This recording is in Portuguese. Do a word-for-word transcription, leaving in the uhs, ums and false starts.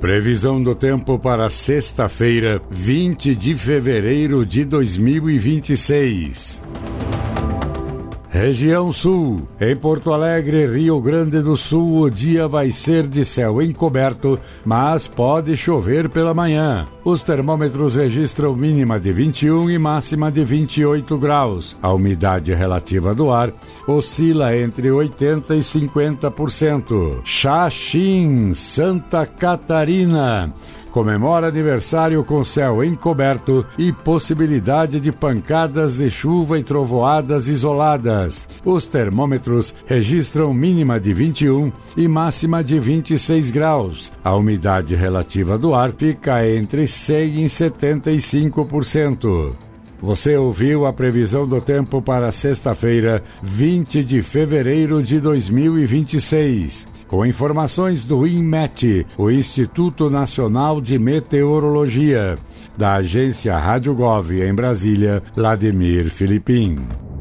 Previsão do tempo para sexta-feira, vinte de fevereiro de dois mil e vinte e seis. Região Sul. Em Porto Alegre, Rio Grande do Sul, o dia vai ser de céu encoberto, mas pode chover pela manhã. Os termômetros registram mínima de vinte e um e máxima de vinte e oito graus. A umidade relativa do ar oscila entre oitenta por cento e cinquenta por cento. Xaxim, Santa Catarina. Comemora aniversário com céu encoberto e possibilidade de pancadas de chuva e trovoadas isoladas. Os termômetros registram mínima de vinte e um e máxima de vinte e seis graus. A umidade relativa do ar fica entre cem e setenta e cinco por cento. Você ouviu a previsão do tempo para sexta-feira, vinte de fevereiro de dois mil e vinte e seis. Com informações do INMET, o Instituto Nacional de Meteorologia, da agência Rádio Gov em Brasília, Vladimir Filipim.